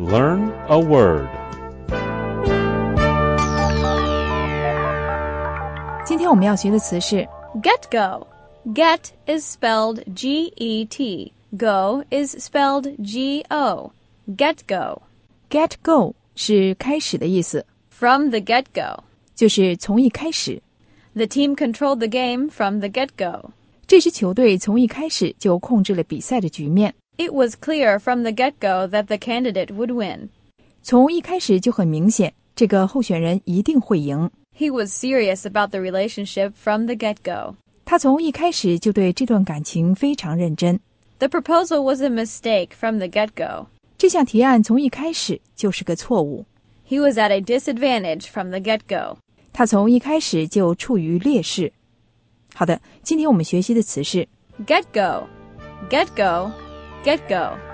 Learn a word. 今天我们要学的词是 Get go. Get is spelled G-E-T. Go is spelled G-O. Get go. get go 是开始的意思， From the get-go. 就是从一开始。 The team controlled the game from the get-go. 这支球队从一开始就控制了比赛的局面。 It was clear from the get-go that the candidate would win. 从一开始就很明显，这个候选人一定会赢。 He was serious about the relationship from the get-go. 他从一开始就对这段感情非常认真。 The proposal was a mistake from the get-go. 这项提案从一开始就是个错误。 He was at a disadvantage from the get-go. 他从一开始就处于劣势。好的，今天我们学习的词是 Get go. Get go. Get go.